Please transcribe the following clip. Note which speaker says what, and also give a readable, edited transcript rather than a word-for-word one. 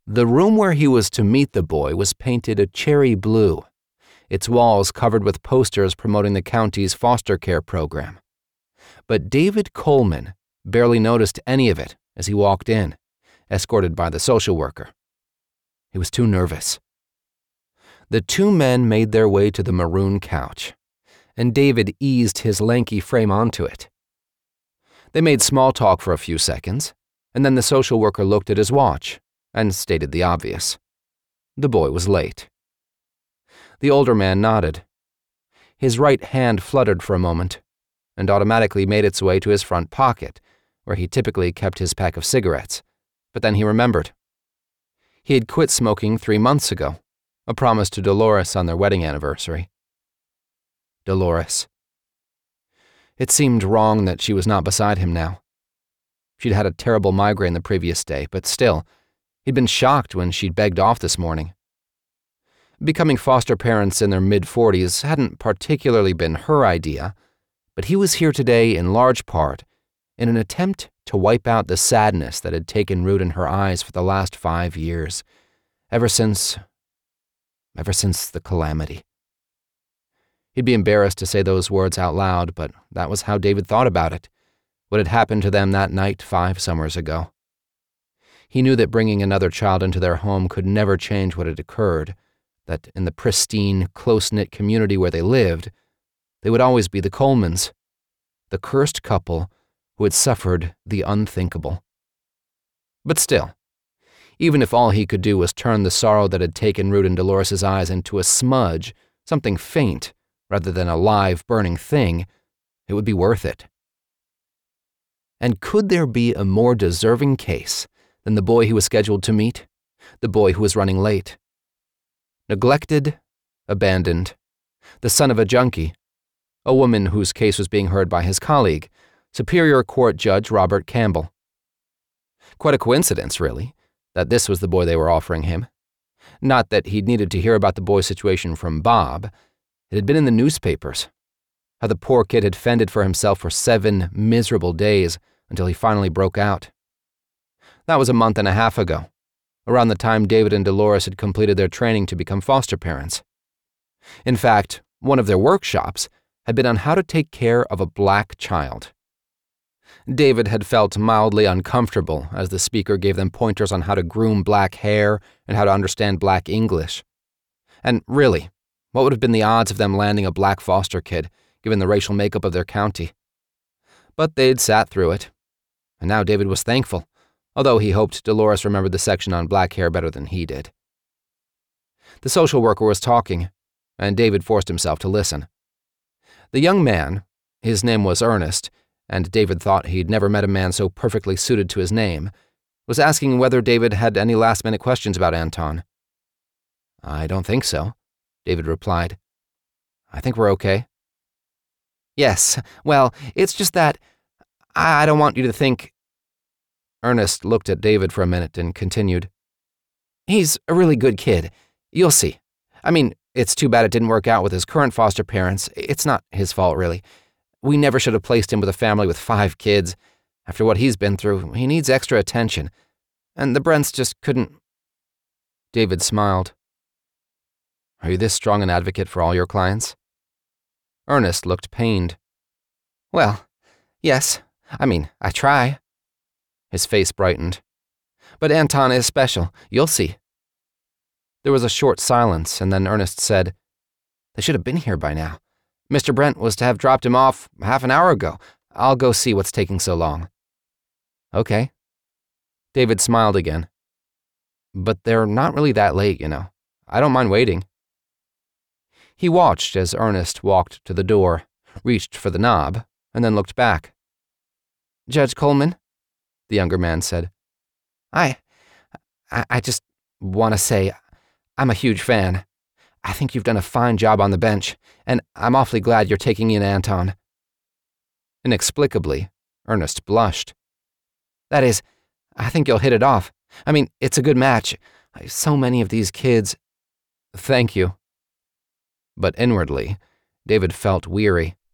Speaker 1: The room where he was to meet the boy was painted a cherry blue, its walls covered with posters promoting the county's foster care program. But David Coleman barely noticed any of it as he walked in, escorted by the social worker. He was too nervous. The two men made their way to the maroon couch, and David eased his lanky frame onto it. They made small talk for a few seconds, and then the social worker looked at his watch and stated the obvious. The boy was late. The older man nodded. His right hand fluttered for a moment and automatically made its way to his front pocket, where he typically kept his pack of cigarettes, but then he remembered. He had quit smoking 3 months ago, a promise to Dolores on their wedding anniversary. Dolores. It seemed wrong that she was not beside him now. She'd had a terrible migraine the previous day, but still, he'd been shocked when she'd begged off this morning. Becoming foster parents in their mid-40s hadn't particularly been her idea, but he was here today in large part in an attempt to wipe out the sadness that had taken root in her eyes for the last 5 years, ever since the calamity. He'd be embarrassed to say those words out loud, but that was how David thought about it, what had happened to them that night 5 summers ago. He knew that bringing another child into their home could never change what had occurred, that in the pristine, close-knit community where they lived, they would always be the Colemans, the cursed couple who had suffered the unthinkable. But still, even if all he could do was turn the sorrow that had taken root in Dolores' eyes into a smudge, something faint, rather than a live, burning thing, it would be worth it. And could there be a more deserving case than the boy he was scheduled to meet, the boy who was running late? Neglected, abandoned, the son of a junkie, a woman whose case was being heard by his colleague, Superior Court Judge Robert Campbell. Quite a coincidence, really, that this was the boy they were offering him. Not that he'd needed to hear about the boy's situation from Bob. It had been in the newspapers. How the poor kid had fended for himself for 7 miserable days until he finally broke out. That was a month and a half ago, around the time David and Dolores had completed their training to become foster parents. In fact, one of their workshops had been on how to take care of a black child. David had felt mildly uncomfortable as the speaker gave them pointers on how to groom black hair and how to understand black English. And really, what would have been the odds of them landing a black foster kid, given the racial makeup of their county? But they'd sat through it, and now David was thankful, although he hoped Dolores remembered the section on black hair better than he did. The social worker was talking, and David forced himself to listen. The young man, his name was Ernest, and David thought he'd never met a man so perfectly suited to his name, was asking whether David had any last-minute questions about Anton. "I don't think so," David replied. "I think we're okay." "Yes, well, it's just that I don't want you to think—" Ernest looked at David for a minute and continued. "He's a really good kid. You'll see. I mean, it's too bad it didn't work out with his current foster parents. It's not his fault, really. We never should have placed him with a family with 5 kids. After what he's been through, he needs extra attention. And the Brents just couldn't—" David smiled. "Are you this strong an advocate for all your clients?" Ernest looked pained. "Well, yes. I mean, I try." His face brightened. "But Anton is special. You'll see." There was a short silence, and then Ernest said, "They should have been here by now. Mr. Brent was to have dropped him off half an hour ago. I'll go see what's taking so long." "Okay." David smiled again. "But they're not really that late, you know. I don't mind waiting." He watched as Ernest walked to the door, reached for the knob, and then looked back. "Judge Coleman," the younger man said, I just want to say I'm a huge fan. I think you've done a fine job on the bench, and I'm awfully glad you're taking in Anton." Inexplicably, Ernest blushed. "That is, I think you'll hit it off. I mean, it's a good match. So many of these kids—" "Thank you." But inwardly, David felt weary.